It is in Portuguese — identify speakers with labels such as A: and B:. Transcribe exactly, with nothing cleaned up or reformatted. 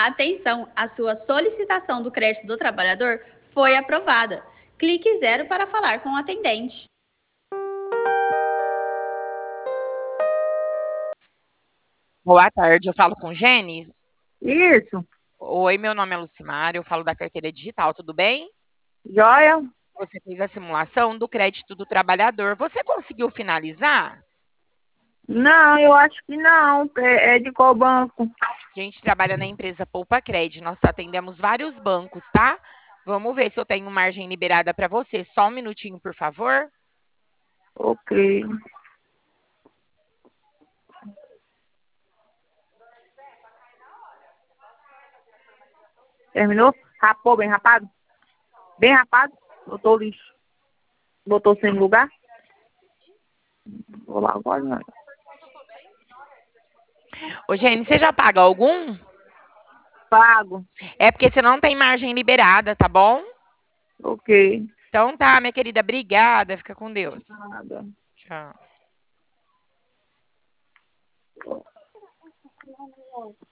A: Atenção, a sua solicitação do crédito do trabalhador foi aprovada. Clique zero para falar com o atendente.
B: Boa tarde, eu falo com Gênesis.
C: Isso,
B: Oi, meu nome é Lucimar, eu falo da carteira digital, tudo bem?
C: joia?
B: Você fez a simulação do crédito do trabalhador. Você conseguiu finalizar?
C: Não, eu acho que não. É, é de qual banco?
B: A gente trabalha na empresa Poupa Cred, nós atendemos vários bancos, tá? Vamos ver se eu tenho margem liberada para você. Só um minutinho, por favor.
C: Ok. Terminou? Rapou bem rapado? Bem rapado? Botou lixo. Botou sem lugar? Vou lá agora, não.
B: Ô, Gênesis, você já paga algum?
C: Pago.
B: É porque você não tem margem liberada, tá bom?
C: Ok.
B: Então tá, minha querida, obrigada. Fica com Deus.
C: Nada.
B: Tchau.